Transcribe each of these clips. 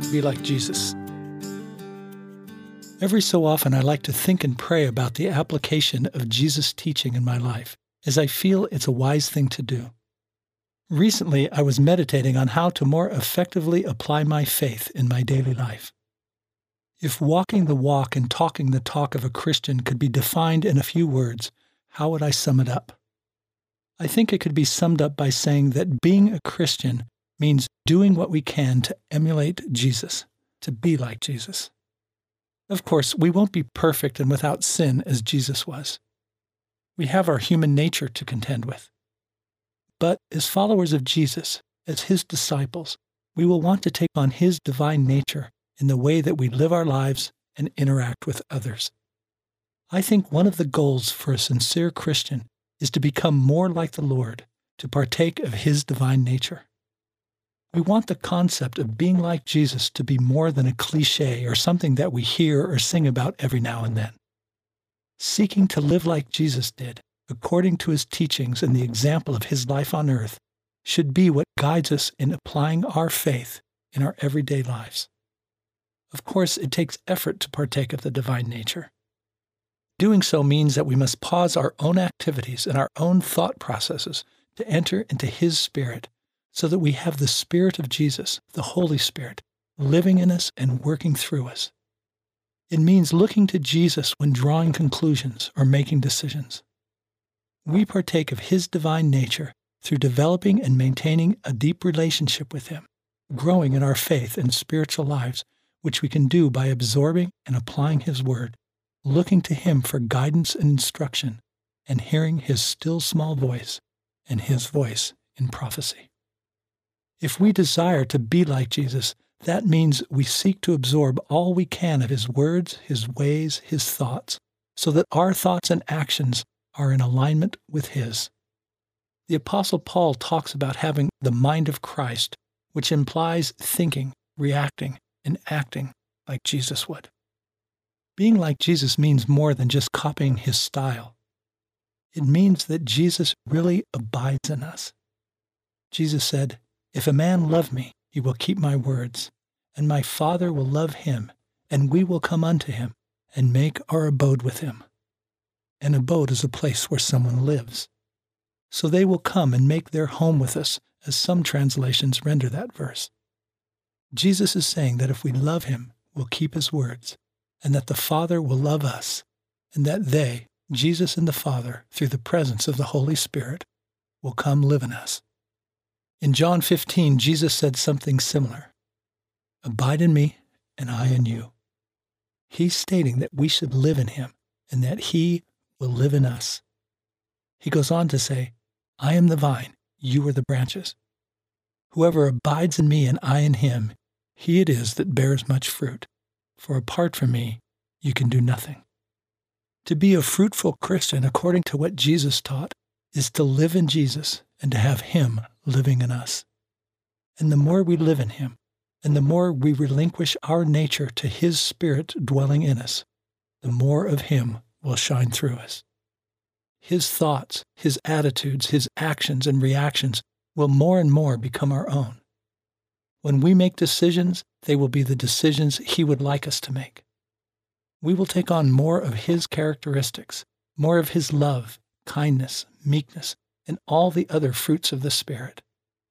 be like Jesus. Every so often, I like to think and pray about the application of Jesus' teaching in my life, as I feel it's a wise thing to do. Recently, I was meditating on how to more effectively apply my faith in my daily life. If walking the walk and talking the talk of a Christian could be defined in a few words, how would I sum it up? I think it could be summed up by saying that being a Christian means doing what we can to emulate Jesus, to be like Jesus. Of course, we won't be perfect and without sin as Jesus was. We have our human nature to contend with. But as followers of Jesus, as his disciples, we will want to take on his divine nature in the way that we live our lives and interact with others. I think one of the goals for a sincere Christian is to become more like the Lord, to partake of his divine nature. We want the concept of being like Jesus to be more than a cliché or something that we hear or sing about every now and then. Seeking to live like Jesus did, according to his teachings and the example of his life on earth, should be what guides us in applying our faith in our everyday lives. Of course, it takes effort to partake of the divine nature. Doing so means that we must pause our own activities and our own thought processes to enter into his Spirit, so that we have the Spirit of Jesus, the Holy Spirit, living in us and working through us. It means looking to Jesus when drawing conclusions or making decisions. We partake of his divine nature through developing and maintaining a deep relationship with him, growing in our faith and spiritual lives, which we can do by absorbing and applying his word, looking to him for guidance and instruction, and hearing his still small voice and his voice in prophecy. If we desire to be like Jesus, that means we seek to absorb all we can of his words, his ways, his thoughts, so that our thoughts and actions are in alignment with his. The Apostle Paul talks about having the mind of Christ, which implies thinking, reacting, and acting like Jesus would. Being like Jesus means more than just copying his style. It means that Jesus really abides in us. Jesus said, "If a man love me, he will keep my words, and my Father will love him, and we will come unto him, and make our abode with him." An abode is a place where someone lives. So they will come and make their home with us, as some translations render that verse. Jesus is saying that if we love him, we'll keep his words, and that the Father will love us, and that they, Jesus and the Father, through the presence of the Holy Spirit, will come live in us. In John 15, Jesus said something similar. "Abide in me, and I in you." He's stating that we should live in him, and that he will live in us. He goes on to say, "I am the vine, you are the branches. Whoever abides in me and I in him, he it is that bears much fruit, for apart from me, you can do nothing." To be a fruitful Christian, according to what Jesus taught, is to live in Jesus and to have him living in us. And the more we live in him, and the more we relinquish our nature to his Spirit dwelling in us, the more of him will shine through us. His thoughts, his attitudes, his actions and reactions will more and more become our own. When we make decisions, they will be the decisions he would like us to make. We will take on more of his characteristics, more of his love, kindness, meekness, and all the other fruits of the Spirit.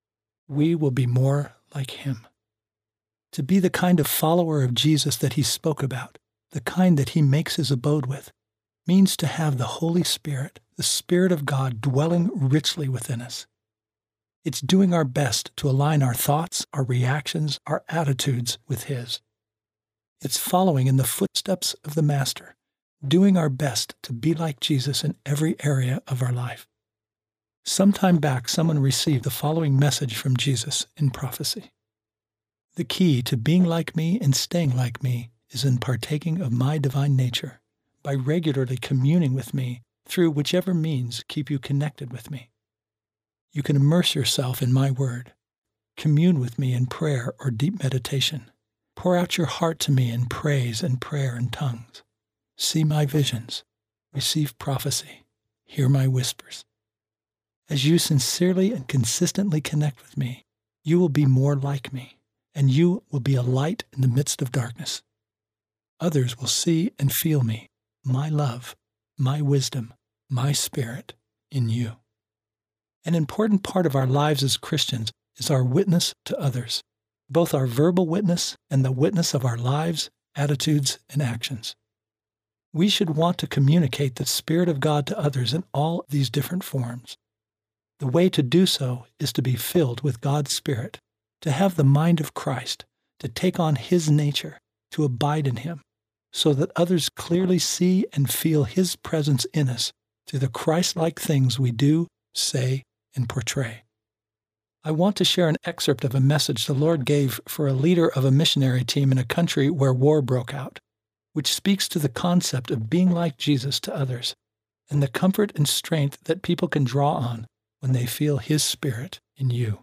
We will be more like him. To be the kind of follower of Jesus that he spoke about, the kind that he makes his abode with, means to have the Holy Spirit, the Spirit of God, dwelling richly within us. It's doing our best to align our thoughts, our reactions, our attitudes with his. It's following in the footsteps of the Master, doing our best to be like Jesus in every area of our life. Some time back, someone received the following message from Jesus in prophecy. "The key to being like me and staying like me is in partaking of my divine nature, by regularly communing with me through whichever means keep you connected with me. You can immerse yourself in my word, commune with me in prayer or deep meditation, pour out your heart to me in praise and prayer and tongues, see my visions, receive prophecy, hear my whispers. As you sincerely and consistently connect with me, you will be more like me, and you will be a light in the midst of darkness. Others will see and feel me, my love, my wisdom, my spirit in you. An important part of our lives as Christians is our witness to others, both our verbal witness and the witness of our lives, attitudes, and actions. We should want to communicate the Spirit of God to others in all these different forms. The way to do so is to be filled with God's Spirit, to have the mind of Christ, to take on His nature, to abide in Him, so that others clearly see and feel His presence in us through the Christ-like things we do, say, and portray. I want to share an excerpt of a message the Lord gave for a leader of a missionary team in a country where war broke out, which speaks to the concept of being like Jesus to others, and the comfort and strength that people can draw on when they feel His Spirit in you.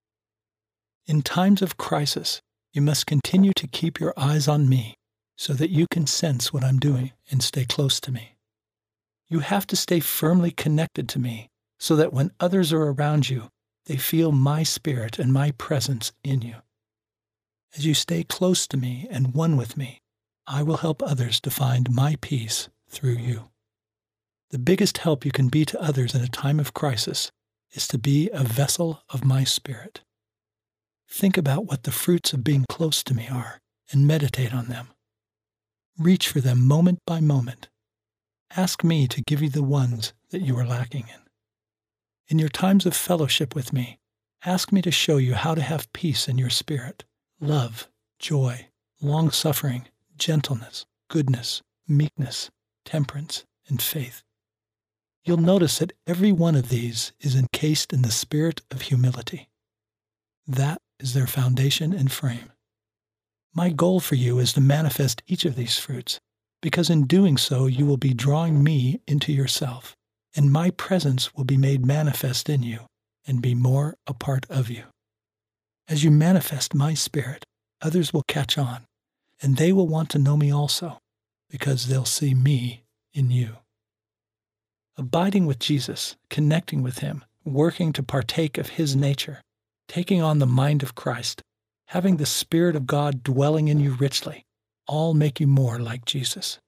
In times of crisis, you must continue to keep your eyes on me so that you can sense what I'm doing and stay close to me. You have to stay firmly connected to me so that when others are around you, they feel my Spirit and my presence in you. As you stay close to me and one with me, I will help others to find my peace through you. The biggest help you can be to others in a time of crisis is to be a vessel of my Spirit. Think about what the fruits of being close to me are and meditate on them. Reach for them moment by moment. Ask me to give you the ones that you are lacking in. In your times of fellowship with me, ask me to show you how to have peace in your spirit, love, joy, long-suffering, gentleness, goodness, meekness, temperance, and faith. You'll notice that every one of these is encased in the spirit of humility. That is their foundation and frame. My goal for you is to manifest each of these fruits, because in doing so you will be drawing me into yourself, and my presence will be made manifest in you and be more a part of you. As you manifest my Spirit, others will catch on, and they will want to know me also, because they'll see me in you. Abiding with Jesus, connecting with Him, working to partake of His nature, taking on the mind of Christ, having the Spirit of God dwelling in you richly, all make you more like Jesus.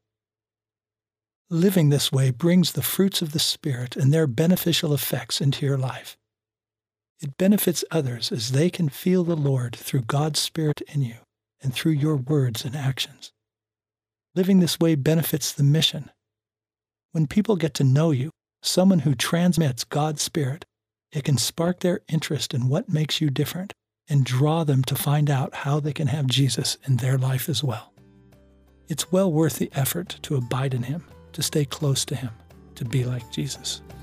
Living this way brings the fruits of the Spirit and their beneficial effects into your life. It benefits others as they can feel the Lord through God's Spirit in you and through your words and actions. Living this way benefits the mission. When people get to know you, someone who transmits God's Spirit, it can spark their interest in what makes you different and draw them to find out how they can have Jesus in their life as well. It's well worth the effort to abide in Him, to stay close to Him, to be like Jesus.